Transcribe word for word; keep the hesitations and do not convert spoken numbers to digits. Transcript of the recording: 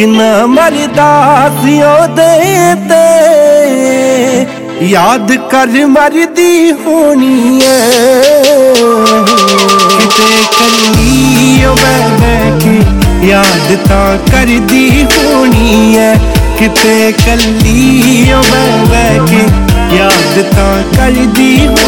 किन्ना मरदा सी ओदे ते याद कर मरदी होनी है किते कल्ली ओ मैं के याद तां करदी होनी है किते कल्ली ओ मैं के याद तां करदी